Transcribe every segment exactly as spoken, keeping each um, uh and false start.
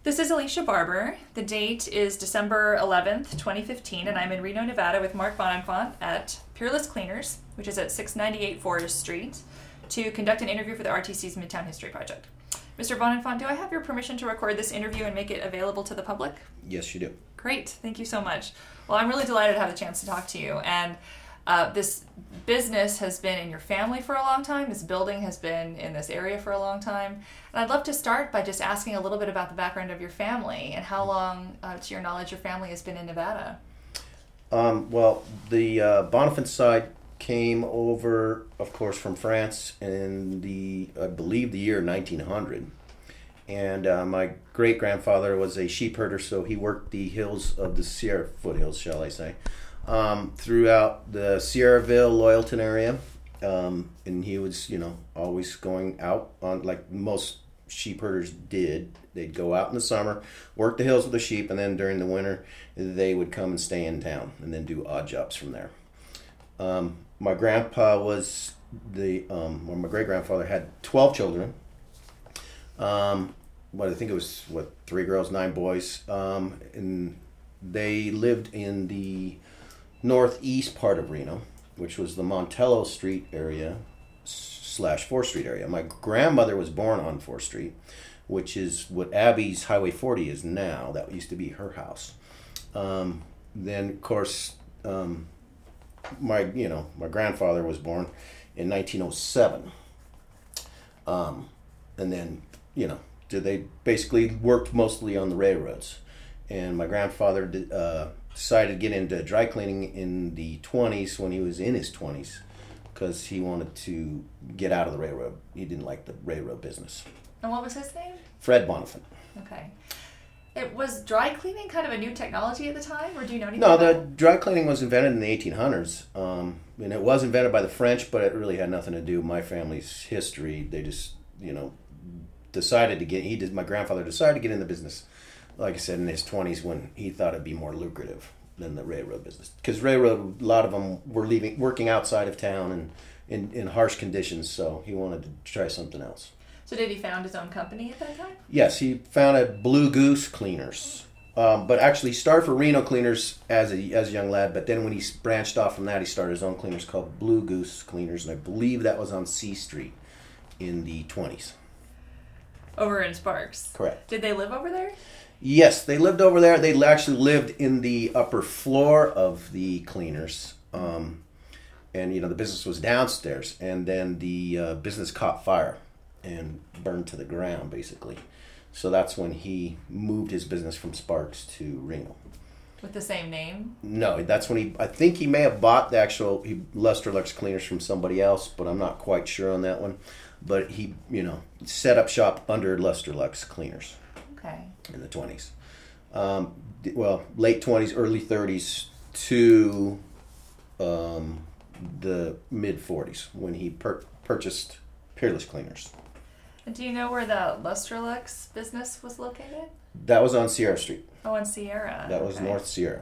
This is Alicia Barber. The date is December eleventh, twenty fifteen, and I'm in Reno, Nevada with Mark Bonenfant at Peerless Cleaners, which is at six ninety-eight Forest Street, to conduct an interview for the R T C's Midtown History Project. Mister Bonenfant, do I have your permission to record this interview and make it available to the public? Yes, you do. Great. Thank you so much. Well, I'm really delighted to have the chance to talk to you. And uh, this business has been in your family for a long time. This building has been in this area for a long time. And I'd love to start by just asking a little bit about the background of your family and how long, uh, to your knowledge, your family has been in Nevada. Um, well, the uh, Bonenfant side came over, of course, from France in the, I believe, the year nineteen hundred. And uh, my great-grandfather was a sheep herder, so he worked the hills of the Sierra foothills, shall I say, um, throughout the Sierraville, Loyalton area. Um, and he was, you know, always going out on, like most sheep herders did. They'd go out in the summer, work the hills with the sheep, and then during the winter, they would come and stay in town and then do odd jobs from there. Um, my grandpa was the, um, well, my great-grandfather had twelve children. Um, but I think it was, what, three girls, nine boys. Um, and they lived in the northeast part of Reno, which was the Montello Street area slash fourth Street area. My grandmother was born on fourth Street, which is what Abby's Highway forty is now. That used to be her house. Um, then, of course, um, my, you know, my grandfather was born in nineteen oh seven. Um, and then, you know, they basically worked mostly on the railroads. And my grandfather did, uh, decided to get into dry cleaning in the twenties when he was in his twenties because he wanted to get out of the railroad. He didn't like the railroad business. And what was his name? Fred Bonenfant. Okay. It was dry cleaning kind of a new technology at the time, or do you know anything No, about the it? dry cleaning was invented in the eighteen hundreds. Um, and it was invented by the French, but it really had nothing to do with my family's history. They just, you know, decided to get, he did, my grandfather decided to get in the business, like I said, in his twenties when he thought it'd be more lucrative than the railroad business. Because railroad, a lot of them were leaving, working outside of town and in, in harsh conditions, so he wanted to try something else. So did he found his own company at that time? Yes, he founded Blue Goose Cleaners. Um, but actually started for Reno Cleaners as a, as a young lad, but then when he branched off from that, he started his own cleaners called Blue Goose Cleaners, and I believe that was on C Street in the twenties. Over in Sparks? Correct. Did they live over there? Yes, they lived over there. They actually lived in the upper floor of the cleaners. Um, and, you know, the business was downstairs. And then the uh, business caught fire and burned to the ground, basically. So that's when he moved his business from Sparks to Reno. With the same name? No, that's when he, I think he may have bought the actual he, Lustrolux cleaners from somebody else, but I'm not quite sure on that one. But he, you know, set up shop under Lustrolux cleaners. Okay. In the twenties. Um, well, late twenties, early thirties to um, the mid forties when he per- purchased Peerless Cleaners. And do you know where the Lustrolux business was located? That was on Sierra Street. Oh, on Sierra. That was okay. North Sierra.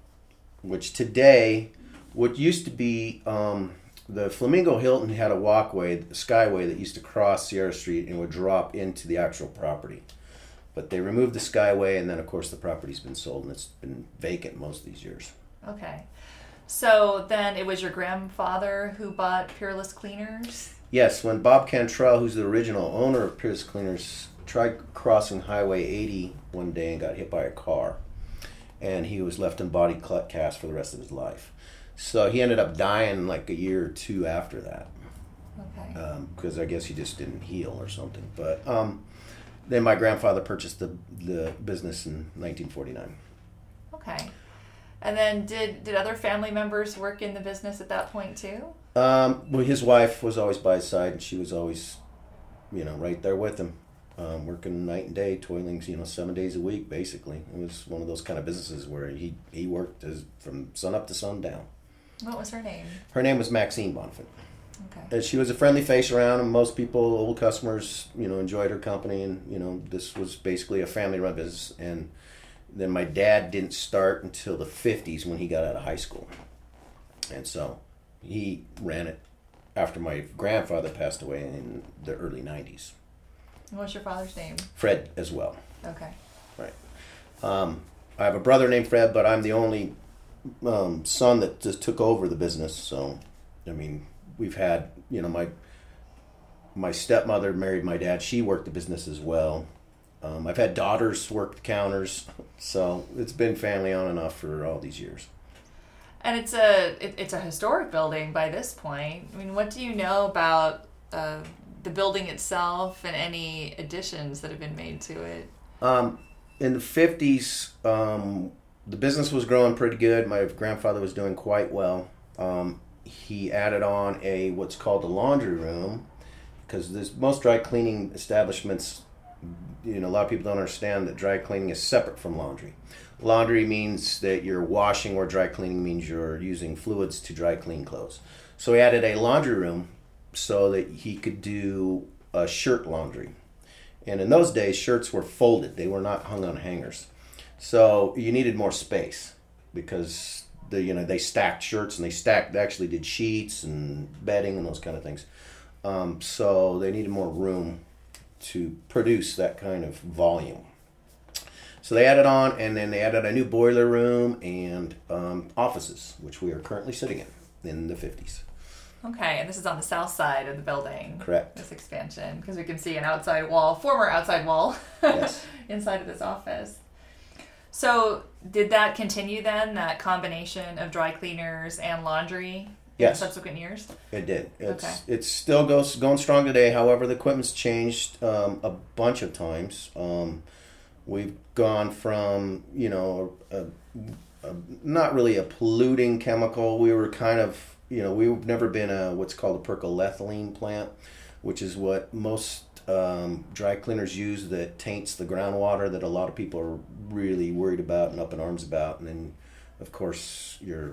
Which today, what used to be, um, the Flamingo Hilton had a walkway, the skyway that used to cross Sierra Street and would drop into the actual property. But they removed the skyway, and then, of course, the property's been sold, and it's been vacant most of these years. Okay. So then it was your grandfather who bought Peerless Cleaners? Yes, when Bob Cantrell, who's the original owner of Peerless Cleaners, tried crossing Highway eighty one day and got hit by a car, and he was left in body cast for the rest of his life. So he ended up dying like a year or two after that. Okay. Because um, I guess he just didn't heal or something. But um, then my grandfather purchased the the business in nineteen forty-nine. Okay. And then did, did other family members work in the business at that point too? Um, well, his wife was always by his side, and she was always, you know, right there with him, um, working night and day, toiling, you know, seven days a week, basically. It was one of those kind of businesses where he, he worked as, from sun up to sundown. What was her name? Her name was Maxine Bonenfant. Okay. And she was a friendly face around, and most people, old customers, you know, enjoyed her company, and, you know, this was basically a family-run business. And then my dad didn't start until the fifties when he got out of high school. And so he ran it after my grandfather passed away in the early nineties. What was your father's name? Fred as well. Okay. Right. Um, I have a brother named Fred, but I'm the only um, son that just took over the business. So, I mean, we've had, you know, my my stepmother married my dad. She worked the business as well. Um, I've had daughters work the counters. So it's been family on and off for all these years. And it's a it, it's a historic building by this point. I mean, what do you know about uh, the building itself and any additions that have been made to it? Um, in the fifties, um, the business was growing pretty good. My grandfather was doing quite well. Um, he added on a what's called a laundry room, because there's most dry cleaning establishments, you know, a lot of people don't understand that dry cleaning is separate from laundry. Laundry means that you're washing, where dry cleaning means you're using fluids to dry clean clothes. So he added a laundry room so that he could do a shirt laundry. And in those days, shirts were folded. They were not hung on hangers. So you needed more space because the you know they stacked shirts, and they stacked they actually did sheets and bedding and those kind of things. Um, so they needed more room to produce that kind of volume. So they added on, and then they added a new boiler room and um, offices, which we are currently sitting in in the fifties. Okay, and this is on the south side of the building. Correct. This expansion, because we can see an outside wall, former outside wall, Yes. inside of this office. So did that continue then, that combination of dry cleaners and laundry Yes. in subsequent years? It did. It's Okay. it still goes going strong today. However, the equipment's changed um, a bunch of times. Um, we've gone from you know a, a, not really a polluting chemical. We were kind of you know we've never been a what's called a percolethylene plant, which is what most um, dry cleaners use that taints the groundwater that a lot of people are really worried about and up in arms about. And then, of course, your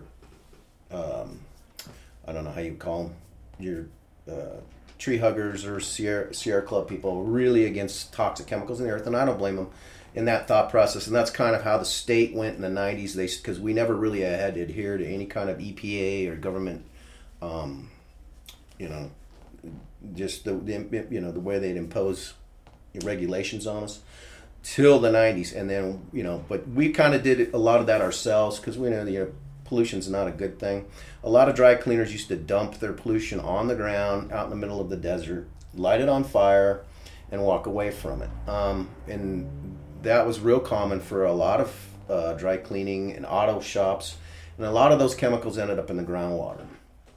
um, I don't know how you call them, your uh, tree huggers or Sierra, Sierra Club people are really against toxic chemicals in the earth, and I don't blame them in that thought process. And that's kind of how the state went in the nineties. They because we never really had to adhere to any kind of E P A or government, um, you know, just the, the you know the way they'd impose regulations on us till the nineties, and then you know, but we kind of did a lot of that ourselves because we know the you know, pollution's not a good thing. A lot of dry cleaners used to dump their pollution on the ground out in the middle of the desert, light it on fire, and walk away from it. Um, and that was real common for a lot of uh, dry cleaning and auto shops, and a lot of those chemicals ended up in the groundwater.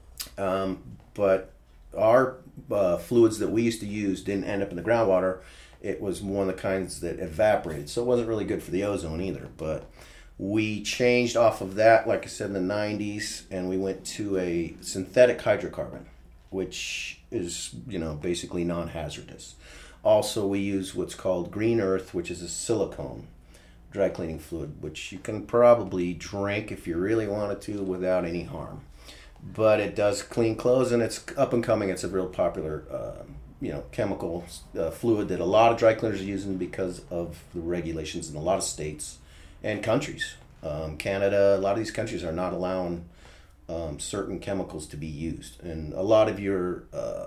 Um, but our uh, fluids that we used to use didn't end up in the groundwater. It was one of the kinds that evaporated, so it wasn't really good for the ozone either. But we changed off of that, like I said, in the nineties, and we went to a synthetic hydrocarbon, which is, you know, basically non-hazardous. Also, we use what's called Green Earth, which is a silicone dry cleaning fluid, which you can probably drink if you really wanted to without any harm. But it does clean clothes, and it's up and coming. It's a real popular, uh, you know, chemical uh, fluid that a lot of dry cleaners are using because of the regulations in a lot of states and countries. Um, Canada, a lot of these countries are not allowing um, certain chemicals to be used. And a lot of your uh,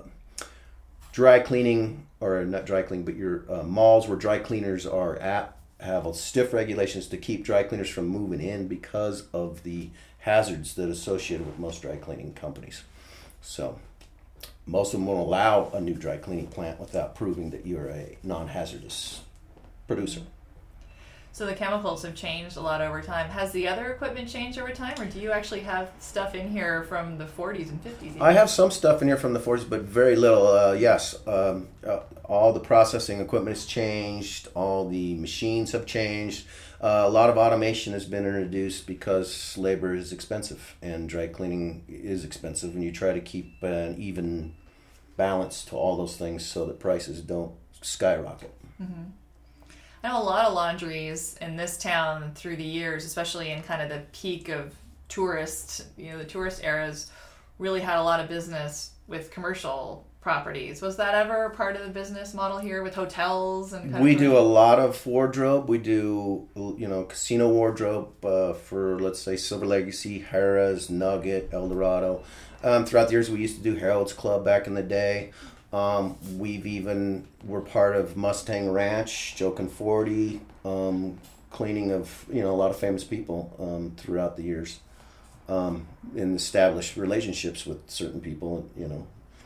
dry cleaning, or not dry cleaning, but your uh, malls where dry cleaners are at have stiff regulations to keep dry cleaners from moving in because of the hazards that are associated with most dry cleaning companies. So most of them won't allow a new dry cleaning plant without proving that you're a non-hazardous producer. So the chemicals have changed a lot over time. Has the other equipment changed over time, or do you actually have stuff in here from the forties and fifties? Even? I have some stuff in here from the forties, but very little. Uh, yes, um, uh, all the processing equipment has changed. All the machines have changed. Uh, a lot of automation has been introduced because labor is expensive and dry cleaning is expensive, and you try to keep an even balance to all those things so that prices don't skyrocket. Mm-hmm. I know a lot of laundries in this town through the years, especially in kind of the peak of tourist, you know, the tourist eras, really had a lot of business with commercial properties. Was that ever part of the business model here with hotels and? Kind we of do a lot of wardrobe. We do, you know, casino wardrobe uh, for, let's say, Silver Legacy, Harrah's, Nugget, Eldorado. Um, throughout the years, we used to do Harold's Club back in the day. Um, we've even, we're part of Mustang Ranch, Joe Conforti, um, cleaning of, you know, a lot of famous people um, throughout the years, um, and established relationships with certain people, you know,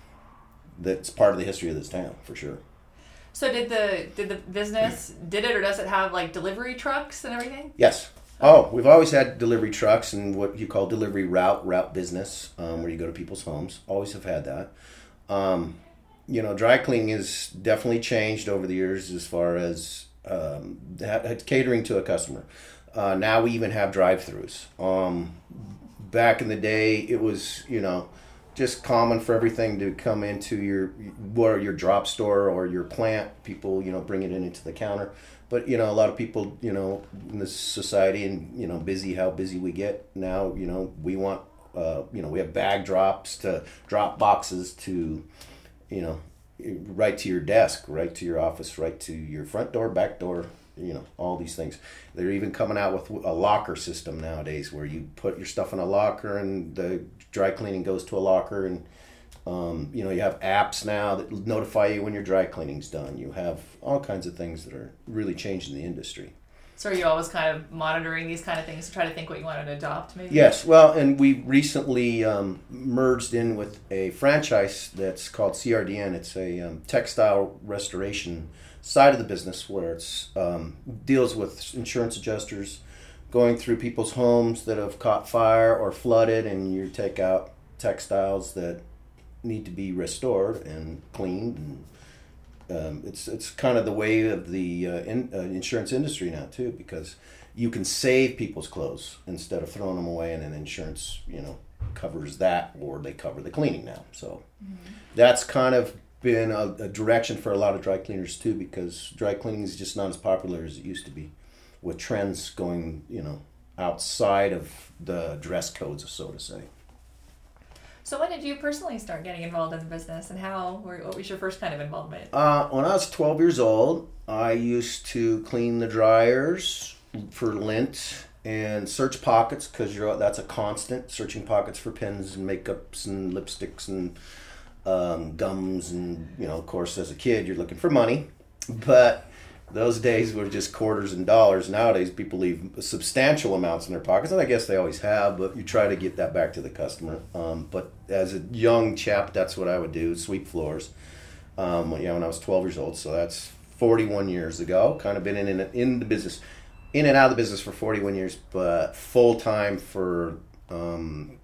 that's part of the history of this town, for sure. So did the did the business, did it or does it have like delivery trucks and everything? Yes. Oh, we've always had delivery trucks and what you call delivery route, route business, um, where you go to people's homes. Always have had that. Um, you know, dry cleaning has definitely changed over the years as far as um, catering to a customer. Uh, now we even have drive-throughs. Um, back in the day, it was, you know, just common for everything to come into your, or your drop store or your plant. People, you know, bring it in into the counter. But, you know, a lot of people, you know, in this society and, you know, busy, how busy we get now, you know, we want, uh, you know, we have bag drops to drop boxes to, you know, right to your desk, right to your office, right to your front door, back door, you know, all these things. They're even coming out with a locker system nowadays where you put your stuff in a locker and the dry cleaning goes to a locker. And, um, you know, you have apps now that notify you when your dry cleaning's done. You have all kinds of things that are really changing the industry. So are you always kind of monitoring these kind of things to try to think what you want to adopt, maybe? Yes. Well, and we recently um, merged in with a franchise that's called C R D N. It's a um, textile restoration side of the business where it's um, deals with insurance adjusters going through people's homes that have caught fire or flooded, and you take out textiles that need to be restored and cleaned. And um, it's it's kind of the way of the uh, in, uh, insurance industry now too, because you can save people's clothes instead of throwing them away, and then insurance, you know, covers that, or they cover the cleaning now. So mm-hmm. that's kind of been a, a direction for a lot of dry cleaners too, because dry cleaning is just not as popular as it used to be, with trends going, you know, outside of the dress codes, so to say. So when did you personally start getting involved in the business, and how, or what was your first kind of involvement? Uh, when I was twelve years old, I used to clean the dryers for lint and search pockets, because you're that's a constant, searching pockets for pens and makeups and lipsticks and um, gums, and, you know, of course, as a kid, you're looking for money, but those days were just quarters and dollars. Nowadays, people leave substantial amounts in their pockets, and I guess they always have, but you try to get that back to the customer. Um, but as a young chap, that's what I would do, sweep floors. Um, yeah, when I was twelve years old, so that's forty-one years ago. Kind of been in, in, in the business, in and out of the business for forty-one years, but full-time for um,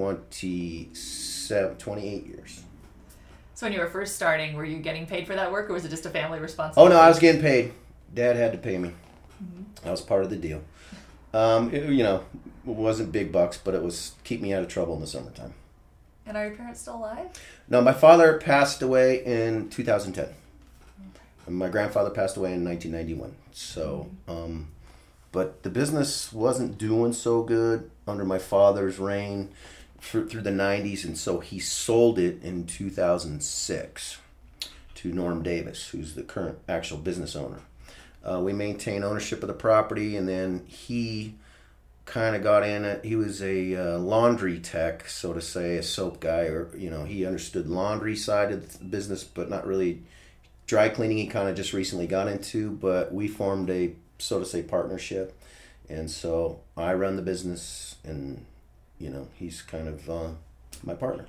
twenty-seven, twenty-eight years. So when you were first starting, were you getting paid for that work, or was it just a family responsibility? Oh, no, I was getting paid. Dad had to pay me. Mm-hmm. That was part of the deal. Um, it, you know, it wasn't big bucks, but it was keep me out of trouble in the summertime. And are your parents still alive? No, my father passed away in two thousand ten. Okay. And my grandfather passed away in nineteen ninety-one. So, um, but the business wasn't doing so good under my father's reign for, through the nineties, and so he sold it in two thousand six to Norm Davis, who's the current actual business owner. Uh, we maintain ownership of the property, and then he kind of got in it. He was a uh, laundry tech, so to say, a soap guy, or, you know, he understood laundry side of the business, but not really dry cleaning. He kind of just recently got into, but we formed a, so to say, partnership. And so I run the business, and, you know, he's kind of uh, my partner.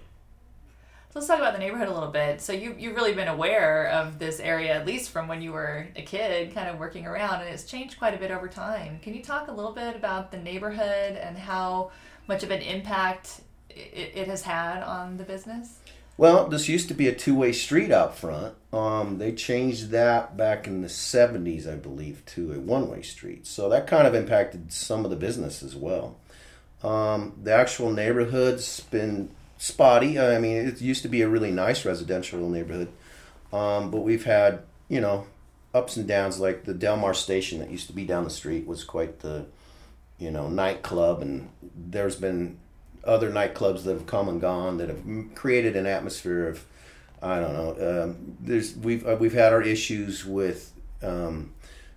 So let's talk about the neighborhood a little bit. So you, you've really been aware of this area, at least from when you were a kid, kind of working around, and it's changed quite a bit over time. Can you talk a little bit about the neighborhood and how much of an impact it, it has had on the business? Well, this used to be a two-way street out front. Um, they changed that back in the seventies, I believe, to a one-way street. So that kind of impacted some of the business as well. Um, the actual neighborhood's been spotty. I mean, it used to be a really nice residential neighborhood, um, but we've had, you know, ups and downs. Like the Del Mar station that used to be down the street was quite the, you know, nightclub, and there's been other nightclubs that have come and gone that have created an atmosphere of, I don't know. Um, there's we've uh, we've had our issues with um,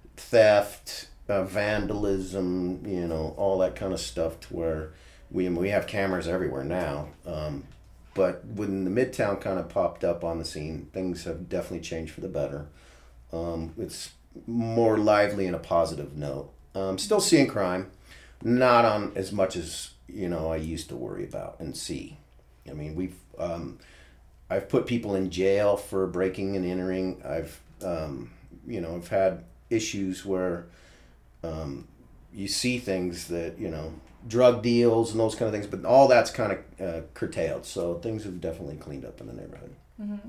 theft, uh, vandalism, you know, all that kind of stuff, to where we we have cameras everywhere now. Um, but when the Midtown kind of popped up on the scene, things have definitely changed for the better. Um, it's more lively in a positive note. Um, still seeing crime, not on as much as you know I used to worry about and see. I mean, we've um, I've put people in jail for breaking and entering. I've um, you know I've had issues where um, you see things that you know drug deals and those kind of things, but all that's kind of uh, curtailed. So things have definitely cleaned up in the neighborhood. Mm-hmm.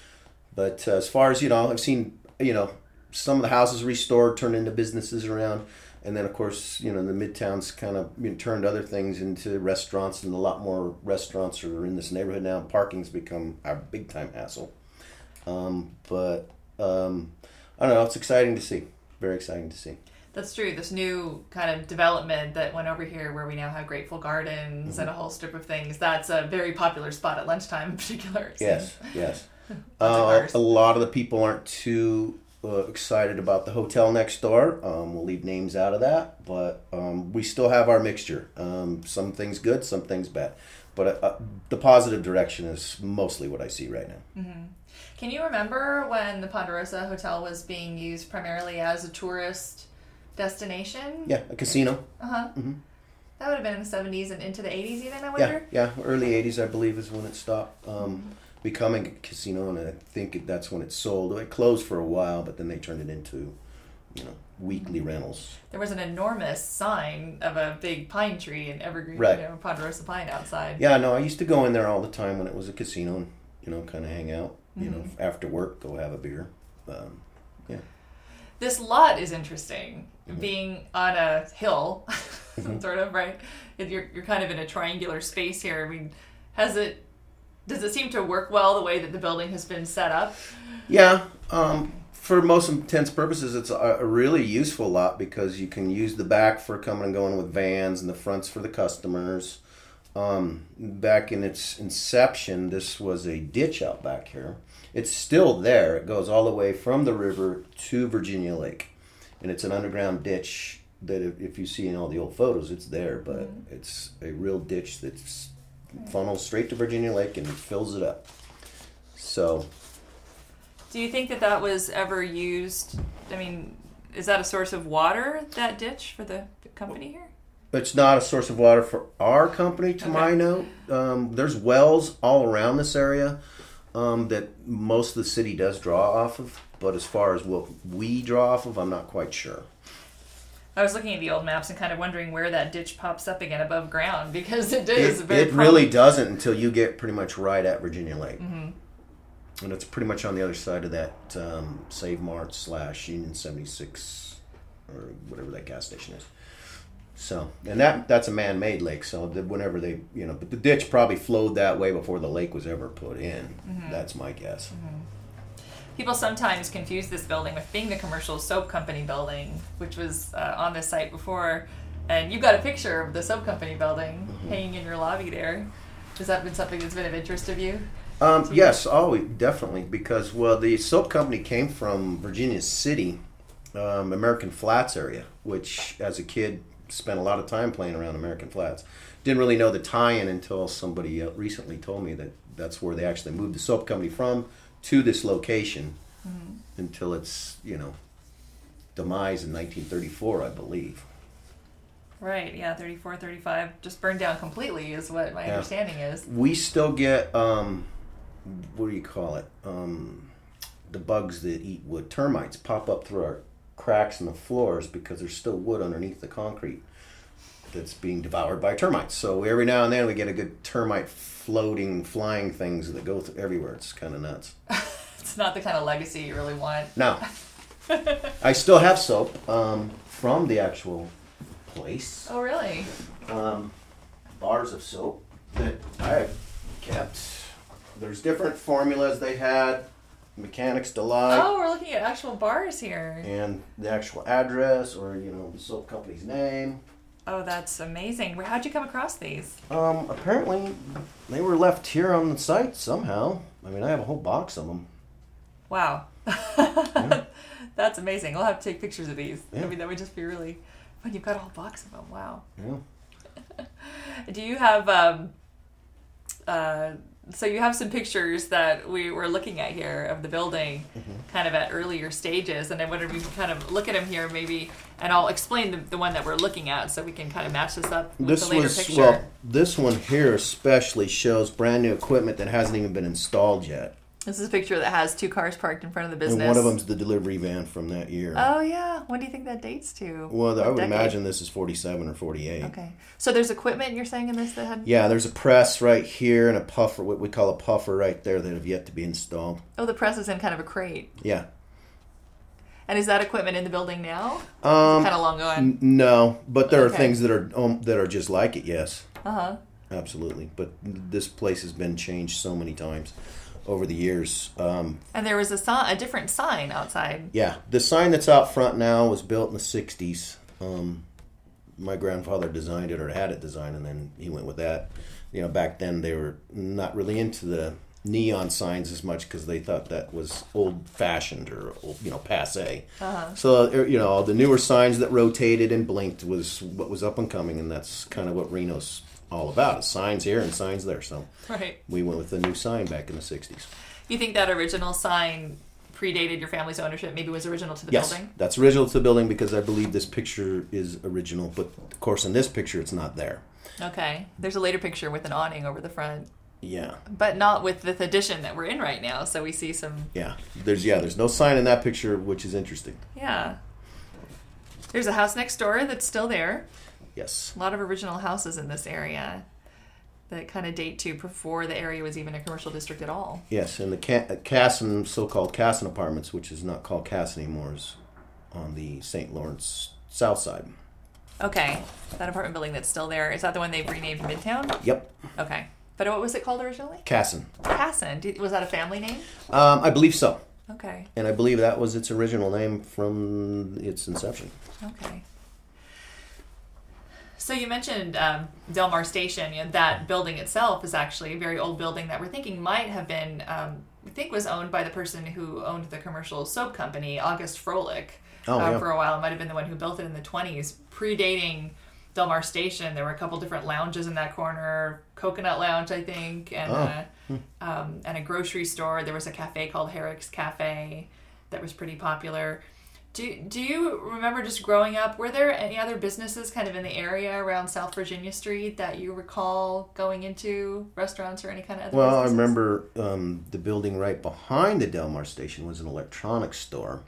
But uh, as far as you know, I've seen you know some of the houses restored, turned into businesses around. And then, of course, you know, the Midtown's kind of you know, turned other things into restaurants, and a lot more restaurants are in this neighborhood now. Parking's become a big-time hassle. Um, but, um, I don't know, it's exciting to see. Very exciting to see. That's true. This new kind of development that went over here where we now have Grateful Gardens mm-hmm. and a whole strip of things, that's a very popular spot at lunchtime in particular. Yes, yes. uh, a lot of the people aren't too... Uh, excited about the hotel next door. Um, we'll leave names out of that, but um, we still have our mixture. Um, some things good, some things bad. But uh, the positive direction is mostly what I see right now. Mm-hmm. Can you remember when the Ponderosa Hotel was being used primarily as a tourist destination? Yeah, a casino. Uh-huh. Mm-hmm. That would have been in the seventies and into the eighties even, I wonder? Yeah, yeah. Early eighties, I believe, is when it stopped. Um, mm-hmm. becoming a casino, and I think that's when it sold. It closed for a while, but then they turned it into, you know, weekly rentals. There was an enormous sign of a big pine tree and evergreen, right. you know, Ponderosa pine outside. Yeah, no, I used to go in there all the time when it was a casino, and, you know, kind of hang out, you mm-hmm. know, after work, go have a beer. Um, yeah. This lot is interesting, mm-hmm. being on a hill, mm-hmm. sort of, right? You're, you're kind of in a triangular space here. I mean, has it... Does it seem to work well the way that the building has been set up? Yeah. Um, for most intents purposes, it's a, a really useful lot because you can use the back for coming and going with vans and the fronts for the customers. Um, back in its inception, this was a ditch out back here. It's still there. It goes all the way from the river to Virginia Lake. And it's an underground ditch that if, if you see in all the old photos, it's there. But mm-hmm. it's a real ditch that's funnels straight to Virginia Lake and fills it up. So, do you think that that was ever used? I mean, is that a source of water, that ditch, for the, the company here? It's not a source of water for our company, to okay. my note. Um, there's wells all around this area um, that most of the city does draw off of, but as far as what we draw off of, I'm not quite sure. I was looking at the old maps and kind of wondering where that ditch pops up again above ground, because it is it, very It really doesn't until you get pretty much right at Virginia Lake. Mm-hmm. And it's pretty much on the other side of that um, Save Mart slash Union seventy-six or whatever that gas station is. So, and that that's a man-made lake, so that whenever they, you know, but the ditch probably flowed that way before the lake was ever put in. Mm-hmm. That's my guess. Mm-hmm. People sometimes confuse this building with being the commercial soap company building, which was uh, on this site before. And you've got a picture of the soap company building mm-hmm. hanging in your lobby there. Has that been something that's been of interest to you? Um, to yes, you? oh, definitely. Because, well, the soap company came from Virginia City, um, American Flats area, which as a kid spent a lot of time playing around American Flats. Didn't really know the tie-in until somebody uh, recently told me that that's where they actually moved the soap company from to this location mm-hmm. until its, you know, demise in nineteen thirty-four, I believe. Right, yeah, thirty-four, thirty-five, just burned down completely is what my yeah. understanding is. We still get, um, what do you call it, um, the bugs that eat wood, termites, pop up through our cracks in the floors because there's still wood underneath the concrete that's being devoured by termites. So every now and then we get a good termite floating, flying things that go through everywhere. It's kind of nuts. It's not the kind of legacy you really want. No. I still have soap um, from the actual place. Oh, really? Um, bars of soap that I kept. There's different formulas they had. Mechanics Delight. Oh, we're looking at actual bars here. And the actual address, or, you know, the soap company's name. Oh, that's amazing. How'd you come across these? Um, apparently, they were left here on the site somehow. I mean, I have a whole box of them. Wow. Yeah. That's amazing. I'll have to take pictures of these. Yeah. I mean, that would just be really fun. You've got a whole box of them. Wow. Yeah. Do you have um, uh, so you have some pictures that we were looking at here of the building, mm-hmm. kind of at earlier stages, and I wonder if we can kind of look at them here, maybe, and I'll explain the, the one that we're looking at, so we can kind of match this up with this the later was, picture. Well, this one here especially shows brand new equipment that hasn't even been installed yet. This is a picture that has two cars parked in front of the business. And one of them's the delivery van from that year. Oh, yeah. When do you think that dates to? Well, what I would decade? imagine this is forty-seven or forty-eight. Okay. So there's equipment you're saying in this that had... Yeah, there's a press right here and a puffer, what we call a puffer right there that have yet to be installed. Oh, the press is in kind of a crate. Yeah. And is that equipment in the building now? Um, kind of long gone. N- no, but there okay. are things that are um, that are just like it, yes. Uh-huh. Absolutely. But this place has been changed so many times over the years. Um, and there was a, si- a different sign outside. Yeah. The sign that's out front now was built in the sixties. Um, my grandfather designed it or had it designed, and then he went with that. You know, back then they were not really into the neon signs as much because they thought that was old-fashioned or, you know, passé. Uh-huh. So, you know, the newer signs that rotated and blinked was what was up and coming, and that's kind of what Reno's all about. It's signs here and signs there. So right. we went with the new sign back in the sixties. You think that original sign predated your family's ownership, maybe was original to the yes, building? Yes, that's original to the building because I believe this picture is original, but of course in this picture it's not there. Okay. There's a later picture with an awning over the front. Yeah. But not with the addition that we're in right now, so we see some... Yeah. There's yeah, there's no sign in that picture, which is interesting. Yeah. There's a house next door that's still there. Yes. A lot of original houses in this area that kind of date to before the area was even a commercial district at all. Yes, and the Ca- Casson, so-called Casson Apartments, which is not called Casson anymore, is on the Saint Lawrence south side. Okay. That apartment building that's still there, is that the one they've renamed Midtown? Yep. Okay. But what was it called originally? Casson. Casson. Did, was that a family name? Um, I believe so. Okay. And I believe that was its original name from its inception. Okay. So you mentioned um, Del Mar Station. You know, that building itself is actually a very old building that we're thinking might have been, um, I think was owned by the person who owned the commercial soap company, August Froelich, oh, uh, yeah. for a while. It might have been the one who built it in the twenties, predating Del Mar Station. There were a couple different lounges in that corner, Coconut Lounge, I think, and, oh. uh, um, and a grocery store. There was a cafe called Herrick's Cafe that was pretty popular. Do do you remember just growing up, were there any other businesses kind of in the area around South Virginia Street that you recall going into, restaurants or any kind of other Well, businesses? I remember um, the building right behind the Del Mar Station was an electronics store.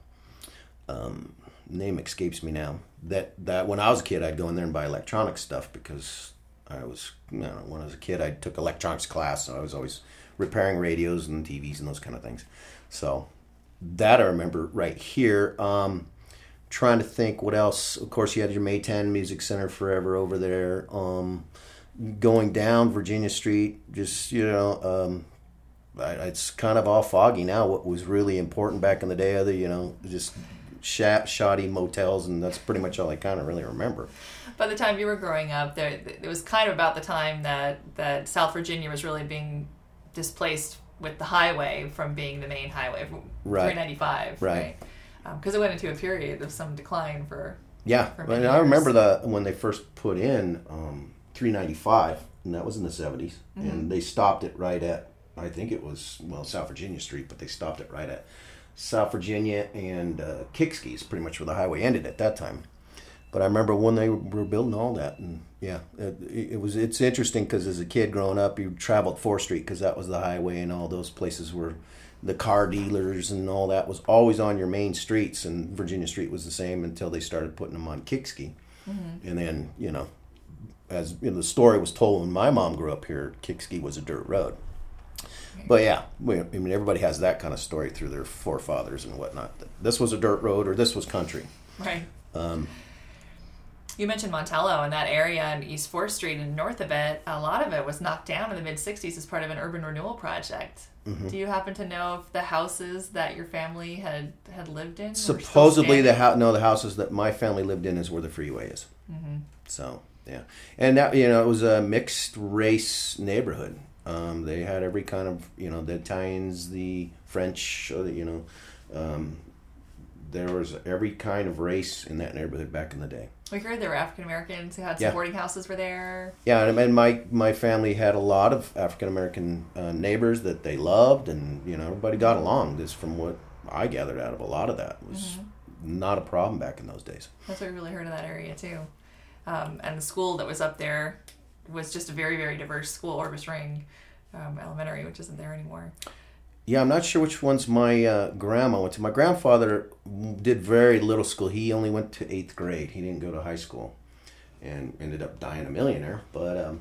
Um, name escapes me now. That that when I was a kid, I'd go in there and buy electronics stuff because I was, you know, when I was a kid, I took electronics class, so I was always repairing radios and T Vs and those kind of things. So that I remember right here. Um, trying to think what else. Of course, you had your Maytan Music Center forever over there. Um, going down Virginia Street, just, you know, um, I, it's kind of all foggy now. What was really important back in the day, other, you know, just sh- shoddy motels, and that's pretty much all I kind of really remember. By the time you were growing up, there it was kind of about the time that, that South Virginia was really being displaced with the highway from being the main highway, Right. three ninety-five, Right. Because um, it went into a period of some decline for Yeah, for and many I years. remember the when they first put in um, three ninety-five, and that was in the seventies, Mm-hmm. and they stopped it right at, I think it was, well, South Virginia Street, but they stopped it right at South Virginia and uh, Kickskis, pretty much where the highway ended at that time. But I remember when they were building all that, and yeah, it, it was. It's interesting because as a kid growing up, you traveled fourth Street because that was the highway, and all those places were the car dealers and all that was always on your main streets, and Virginia Street was the same until they started putting them on Kickski. Mm-hmm. And then, you know, as you know, the story was told when my mom grew up here, Kickski was a dirt road. But yeah, we, I mean, everybody has that kind of story through their forefathers and whatnot. This was a dirt road, or this was country. Right. Um, You mentioned Montello and that area and East fourth Street and north of it. A lot of it was knocked down in the mid-sixties as part of an urban renewal project. Mm-hmm. Do you happen to know if the houses that your family had, had lived in were still supposedly the standing? house, no, the houses that my family lived in is where the freeway is. Mm-hmm. So yeah, and that, you know, it was a mixed race neighborhood. Um, they had every kind of, you know, the Italians, the French, uh, you know, um, there was every kind of race in that neighborhood back in the day. We heard there were African Americans who had some Yeah. boarding houses were there. Yeah, and, and my my family had a lot of African American uh, neighbors that they loved, and you know everybody got along. This, from what I gathered out of a lot of that, was mm-hmm. not a problem back in those days. That's what we really heard in that area too. Um, and the school that was up there was just a very, very diverse school, Orvis Ring um, Elementary, which isn't there anymore. Yeah, I'm not sure which ones my uh, grandma went to. My grandfather did very little school. He only went to eighth grade. He didn't go to high school, and ended up dying a millionaire. But um,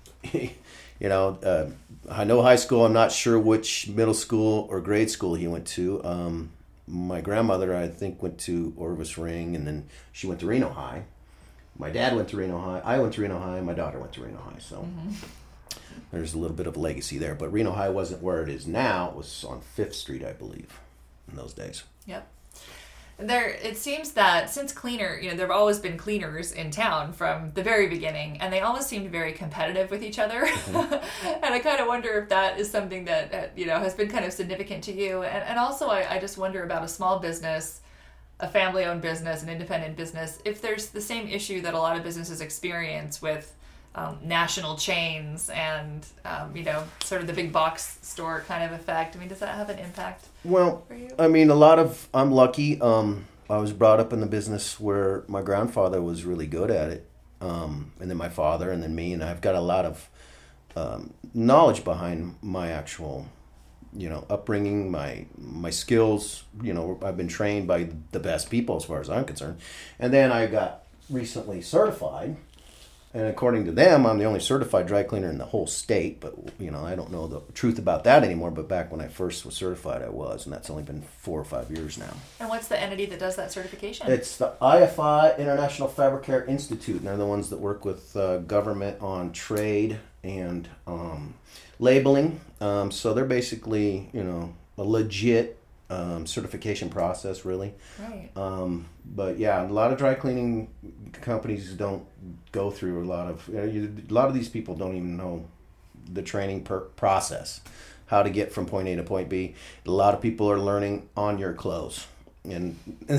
you know, uh, I know high school. I'm not sure which middle school or grade school he went to. Um, my grandmother, I think, went to Orvis Ring, and then she went to Reno High. My dad went to Reno High. I went to Reno High. My daughter went to Reno High. So. Mm-hmm. There's a little bit of legacy there, but Reno High wasn't where it is now. It was on Fifth Street, I believe, in those days. Yep. There, it seems that since cleaner, you know, there have always been cleaners in town from the very beginning, and they always seemed very competitive with each other. Mm-hmm. And I kind of wonder if that is something that, uh, you know, has been kind of significant to you. And, and also, I, I just wonder about a small business, a family-owned business, an independent business, if there's the same issue that a lot of businesses experience with Um, national chains and, um, you know, sort of the big box store kind of effect. I mean, does that have an impact well, for you? I mean, a lot of, I'm lucky. Um, I was brought up in the business where my grandfather was really good at it. Um, and then my father and then me. And I've got a lot of um, knowledge behind my actual, you know, upbringing, my my skills. You know, I've been trained by the best people as far as I'm concerned. And then I got recently certified. And according to them, I'm the only certified dry cleaner in the whole state. But, you know, I don't know the truth about that anymore. But back when I first was certified, I was. And that's only been four or five years now. And what's the entity that does that certification? It's the I F I, International Fabricare Institute. And they're the ones that work with uh, government on trade and um, labeling. Um, so they're basically, you know, a legit um, certification process, really. Right. Um, but yeah, a lot of dry cleaning companies don't go through a lot of, you know, you, a lot of these people don't even know the training per process, how to get from point A to point B. A lot of people are learning on your clothes, and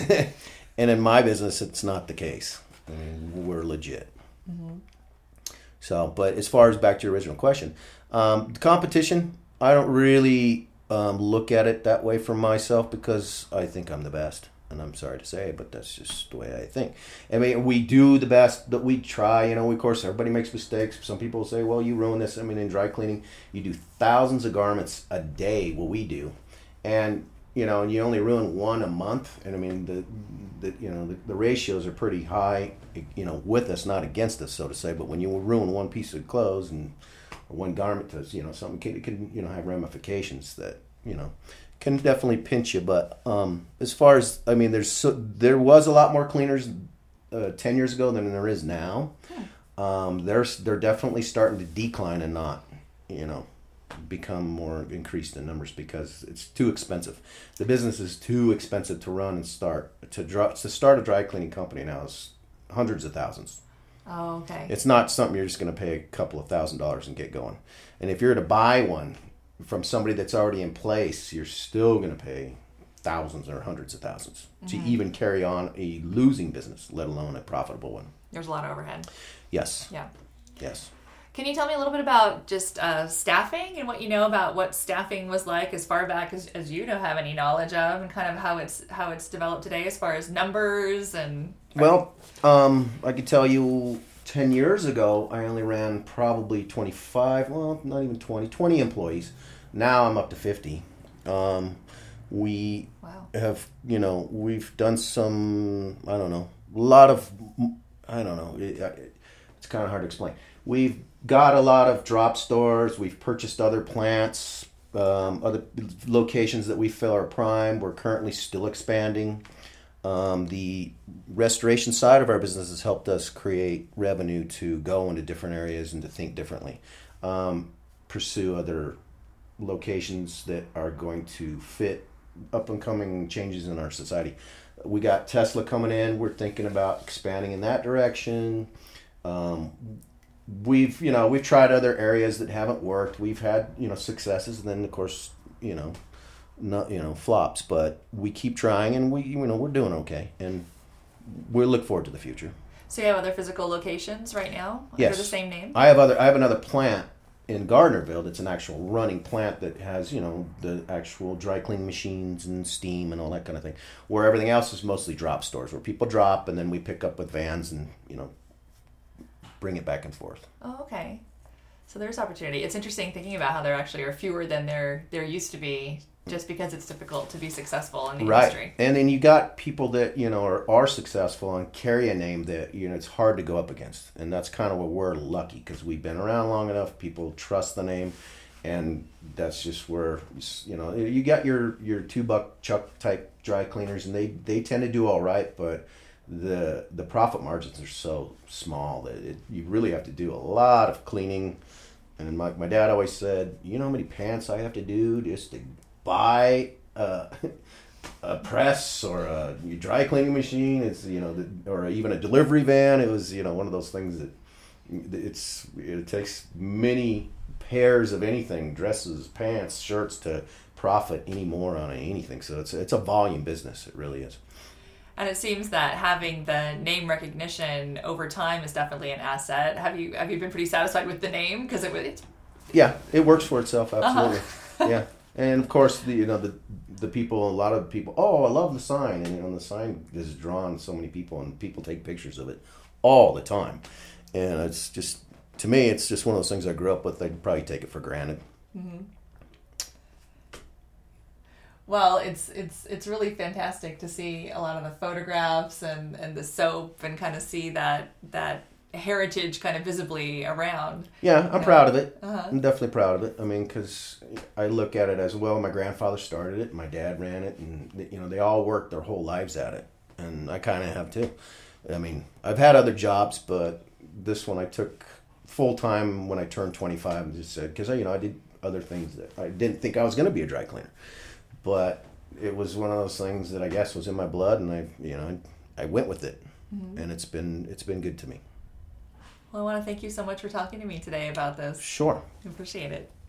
and in my business, it's not the case. I mean, we're legit. Mm-hmm. So, but as far as back to your original question, um, the competition, I don't really um, look at it that way for myself because I think I'm the best. And I'm sorry to say, but that's just the way I think. I mean, we do the best that we try. You know, of course, everybody makes mistakes. Some people say, well, you ruin this. I mean, in dry cleaning, you do thousands of garments a day, what we do. And, you know, and you only ruin one a month. And, I mean, the, the you know, the, the ratios are pretty high, you know, with us, not against us, so to say. But when you ruin one piece of clothes and one garment to, you know, something can, it can, you know, have ramifications that, you know, can definitely pinch you. But um, as far as, I mean, there's so, there was a lot more cleaners uh, ten years ago than there is now. Hmm. Um, they're, they're definitely starting to decline and not, you know, become more increased in numbers because it's too expensive. The business is too expensive to run and start. To, dry, to start a dry cleaning company now is hundreds of thousands. Oh, okay. It's not something you're just going to pay a couple of thousand dollars and get going. And if you're to buy one from somebody that's already in place, you're still going to pay thousands or hundreds of thousands mm-hmm. to even carry on a losing business, let alone a profitable one. There's a lot of overhead. Yes. Yeah. Yes. Can you tell me a little bit about just uh, staffing and what you know about what staffing was like as far back as, as you don't have any knowledge of, and kind of how it's how it's developed today as far as numbers and... Well, um, I could tell you ten years ago, I only ran probably twenty-five, well, not even twenty, twenty employees. Now I'm up to fifty. Um, we wow. have, you know, we've done some, I don't know, a lot of, I don't know, it, it's kind of hard to explain. We've got a lot of drop stores. We've purchased other plants, um, other locations that we feel are prime. We're currently still expanding. Um, the restoration side of our business has helped us create revenue to go into different areas and to think differently. Um, pursue other locations that are going to fit up and coming changes in our society. We got Tesla coming in. We're thinking about expanding in that direction. Um, we've, you know, we've tried other areas that haven't worked. We've had, you know, successes. And then, of course, you know, not you know flops, but we keep trying, and we you know we're doing okay, and we look forward to the future. So you have other physical locations right now under Yes. the same name? I have other. I have another plant in Gardnerville. It's an actual running plant that has you know the actual dry cleaning machines and steam and all that kind of thing. Where everything else is mostly drop stores, where people drop and then we pick up with vans and you know bring it back and forth. Oh, okay. So there's opportunity. It's interesting thinking about how there actually are fewer than there there used to be, just because it's difficult to be successful in the Right. industry. And then you got people that, you know, are, are successful and carry a name that, you know, it's hard to go up against. And that's kind of where we're lucky, because we've been around long enough. People trust the name. And that's just where, you know, you got your, your two buck chuck type dry cleaners, and they, they tend to do all right. But the the profit margins are so small that it, you really have to do a lot of cleaning. And my, my dad always said, you know how many pants I have to do just to buy uh, a press or a dry cleaning machine? It's you know, the, or even a delivery van. It was you know one of those things that it's it takes many pairs of anything, dresses, pants, shirts, to profit any more on anything. So it's it's a volume business. It really is. And it seems that having the name recognition over time is definitely an asset. Have you have you been pretty satisfied with the name? Because it it's Yeah, it works for itself, absolutely. Uh-huh. Yeah, and of course, the you know the the people, a lot of people. Oh, I love the sign, and you know the sign is drawn so many people, and people take pictures of it all the time, and it's just to me, it's just one of those things I grew up with. I'd probably take it for granted. Mm-hmm. Well, it's it's it's really fantastic to see a lot of the photographs and, and the soap, and kind of see that that heritage kind of visibly around. Yeah, I'm Yeah. proud of it. Uh-huh. I'm definitely proud of it. I mean, because I look at it as well. My grandfather started it. My dad ran it, and you know they all worked their whole lives at it, and I kind of have too. I mean, I've had other jobs, but this one I took full time when I turned twenty-five, and just said because you know I did other things that I didn't think I was going to be a dry cleaner. But it was one of those things that I guess was in my blood, and I, you know, I went with it, Mm-hmm. and it's been it's been good to me. Well, I want to thank you so much for talking to me today about this. Sure. I appreciate it.